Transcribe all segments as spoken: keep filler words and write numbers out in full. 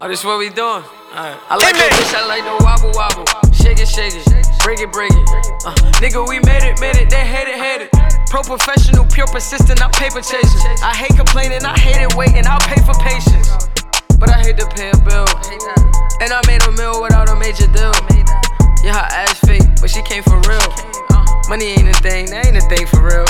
Oh, this what we doing? Alright. I like that bitch, I like the wobble wobble. Shake it, shake it, break it, break it. Uh, nigga, we made it, made it, they hate it, hate it. Pro professional, pure persistent, I'm paper chasing. I hate complaining, I hate it waiting, I'll pay for patience. But I hate to pay a bill. And I made a meal without a major deal. Yeah, her ass fake, but she came for real. Money ain't a thing, that ain't a thing for real.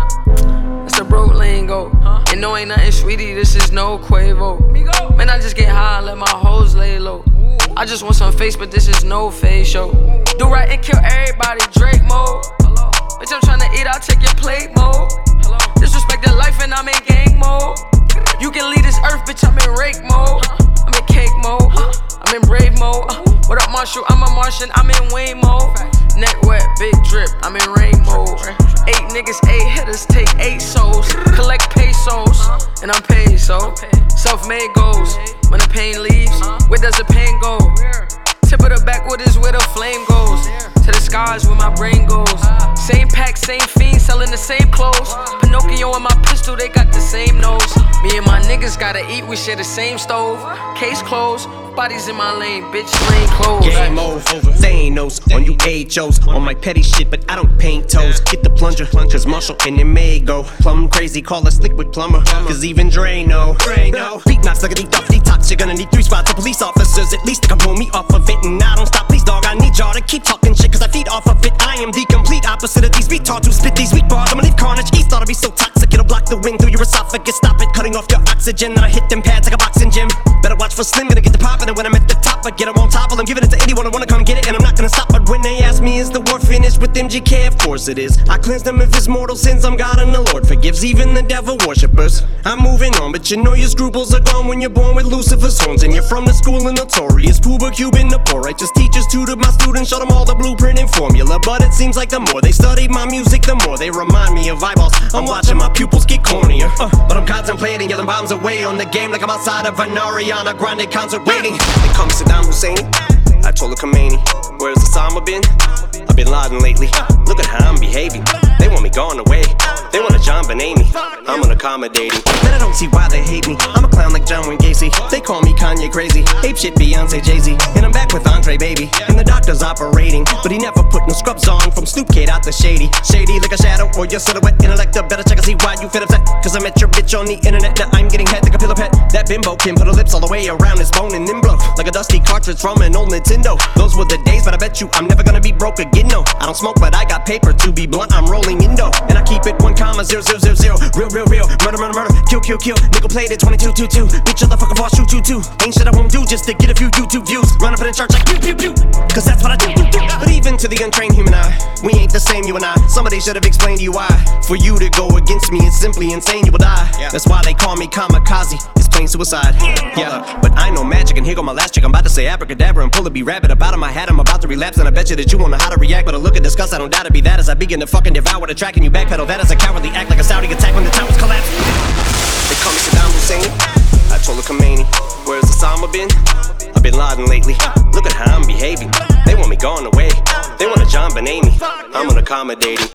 That's a broke lingo. And no, ain't nothing sweetie, this is no Quavo. Man, I just get high and let my hoes lay low. I just want some face, but this is no face show. Do right and kill everybody, Drake mode. Bitch, I'm tryna eat, I'll take your plate mode. Disrespect the life and I'm in gang mode. You can leave this earth, bitch, I'm in rake mode. I'm in cake mode, I'm in brave mode. What up, Marshall? I'm a Martian, I'm in Wayne mode. Neck wet, big drip, I'm in rain mode. Eight niggas, eight hitters, take eight souls. Collect pesos, and I'm paid, so self-made goals. When the pain leaves, where does the pain go? Tip of the backwood is where the flame goes. To the skies where my brain goes. Same pack, same fiend, selling the same clothes. Pinocchio and my pistol, they got the same nose. Me and my niggas gotta eat, we share the same stove. Case closed, bodies in my lane, bitch, lane closed. Game over, Thanos on you H Os. On my petty shit, but I don't paint toes. Get the plunger, cause Marshall and it may go plumb crazy, call us liquid plumber. Cause even Dre know. Beat knocks like a deep off detox. You're gonna need three spots of police officers. At least they can pull me off of it. And I don't stop, please dog, I need y'all to keep talking shit, cause I feed off of it. I am the complete opposite of these retards who spit these weak bars. I'ma leave carnage east, thought I'd be so toxic. It'll block the wind through your esophagus. Stop it, cutting off your oxygen. Then I hit them pads like a boxing gym. Better watch for Slim, gonna get the poppin'. And when I'm at the top, I get them on top. Well, I'm giving it to anyone who wanna come get it, and I'm not gonna stop. But when they ask me, is the war finished with M G K? Of course it is. I cleanse them of his mortal sins. I'm God and the Lord forgives even the devil worshippers. I'm moving on, but you know your scruples are gone when you're born with Lucifer's horns. And you're from the school of notorious Puba Cuban, the poor righteous teachers tutored my students, showed them all the blueprint and formula. But it seems like the more they study my music, the more they remind me of eyeballs. I'm watching my pupils get cornier, uh, but I'm contemplating, yelling bombs away on the game like I'm outside of an Ariana Grande concert waiting. They come Saddam Hussein, I told her Khomeini, where's Osama been? I've been Laden lately. Look at how I'm behaving. They want me gone away. They want a John Benet. I'm unaccommodating. Then I don't see why they hate me. I'm a clown like John Wayne Gacy. They call me Kanye crazy. Ape shit Beyonce Jay-Z. And I'm back with Andre Baby. And the doctor's operating, but he never put no scrubs on. From Snoop Kid out the shady. Shady like a shadow or your silhouette. Intellect, better check and see why you feel upset. Cause I met your bitch on the internet. Now I'm getting head like a pillow pet. That bimbo can put her lips all the way around his bone and then blow like a dusty cartridge from an old Nintendo. Those were the days, but I bet you I'm never gonna be broke again, no. I don't smoke, but I got paper. To be blunt, I'm rolling Indo. And I keep it one comma zero zero zero zero. Real, real, real. Murder, murder, murder. Kill, kill, kill. Nickel plated twenty-two two two. Bitch, motherfucker, boss, shoot, shoot, two. Ain't shit I won't do just to get a few YouTube views. Run up in the church like pew, pew, pew. Cause that's what I do, do, do. But even to the untrained human eye, we ain't the same, you and I. Somebody should have explained to you why. For you to go against me is simply insane, you will die. Yeah. That's why they call me kamikaze. It's plain suicide. Yeah, but I know magic, and here go my last trick. I'm about to say abracadabra and pull a B-rabbit up out of my hat. I'm about to relapse, and I bet you that you won't know how to react. But I look at disgust, I don't doubt it be that as I begin to fucking devour the track and you backpedal. That is a cowardly act like a Saudi attack when the towers collapse. They call me Saddam Hussein. I told her Khomeini, where's Osama been? I've been Laden lately. Look at how I'm behaving. They want me gone away. They want a John Benet. I'm unaccommodating.